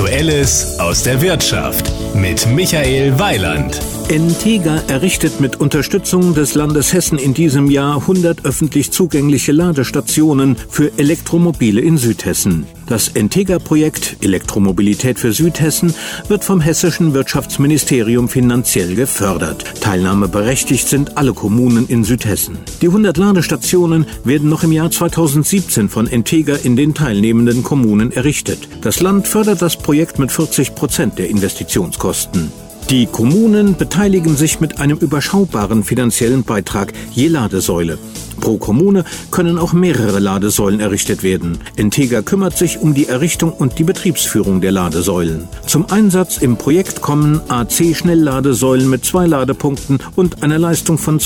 Aktuelles aus der Wirtschaft mit Michael Weiland. Entega errichtet mit Unterstützung des Landes Hessen in diesem Jahr 100 öffentlich zugängliche Ladestationen für Elektromobile in Südhessen. Das Entega-Projekt Elektromobilität für Südhessen wird vom hessischen Wirtschaftsministerium finanziell gefördert. Teilnahmeberechtigt sind alle Kommunen in Südhessen. Die 100 Ladestationen werden noch im Jahr 2017 von Entega in den teilnehmenden Kommunen errichtet. Das Land fördert das Projekt mit 40% der Investitionskosten. Die Kommunen beteiligen sich mit einem überschaubaren finanziellen Beitrag je Ladesäule. Pro Kommune können auch mehrere Ladesäulen errichtet werden. Entega kümmert sich um die Errichtung und die Betriebsführung der Ladesäulen. Zum Einsatz im Projekt kommen AC-Schnellladesäulen mit 2 Ladepunkten und einer Leistung von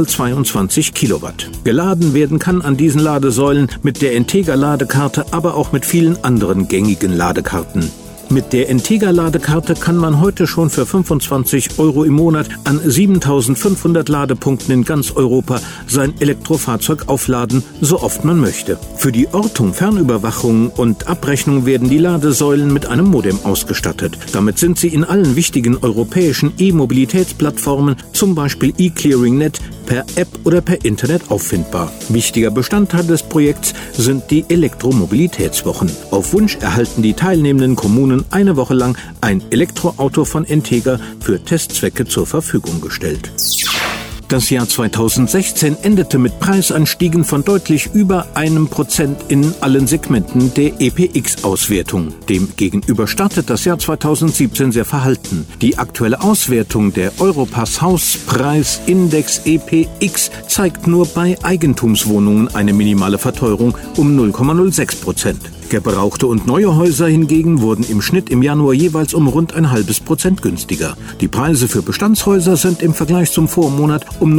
2x22 Kilowatt. Geladen werden kann an diesen Ladesäulen mit der Entega-Ladekarte, aber auch mit vielen anderen gängigen Ladekarten. Mit der Entega-Ladekarte kann man heute schon für 25 € im Monat an 7.500 Ladepunkten in ganz Europa sein Elektrofahrzeug aufladen, so oft man möchte. Für die Ortung, Fernüberwachung und Abrechnung werden die Ladesäulen mit einem Modem ausgestattet. Damit sind sie in allen wichtigen europäischen E-Mobilitätsplattformen, zum Beispiel eClearingNet, per App oder per Internet auffindbar. Wichtiger Bestandteil des Projekts sind die Elektromobilitätswochen. Auf Wunsch erhalten die teilnehmenden Kommunen eine Woche lang ein Elektroauto von Entega für Testzwecke zur Verfügung gestellt. Das Jahr 2016 endete mit Preisanstiegen von deutlich über 1% in allen Segmenten der EPX-Auswertung. Demgegenüber startet das Jahr 2017 sehr verhalten. Die aktuelle Auswertung der Europass-Hauspreisindex EPX zeigt nur bei Eigentumswohnungen eine minimale Verteuerung um 0,06%. Gebrauchte und neue Häuser hingegen wurden im Schnitt im Januar jeweils um rund 0,5% günstiger. Die Preise für Bestandshäuser sind im Vergleich zum Vormonat um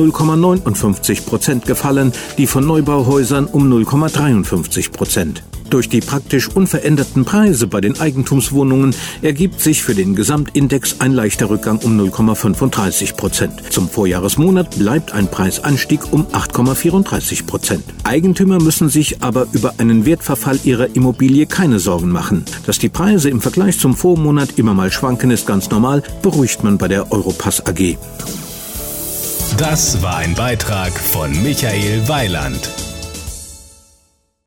0,59% gefallen, die von Neubauhäusern um 0,53%. Durch die praktisch unveränderten Preise bei den Eigentumswohnungen ergibt sich für den Gesamtindex ein leichter Rückgang um 0,35%. Zum Vorjahresmonat bleibt ein Preisanstieg um 8,34%. Eigentümer müssen sich aber über einen Wertverfall ihrer Immobilie keine Sorgen machen. Dass die Preise im Vergleich zum Vormonat immer mal schwanken, ist ganz normal, beruhigt man bei der Europass AG. Das war ein Beitrag von Michael Weiland.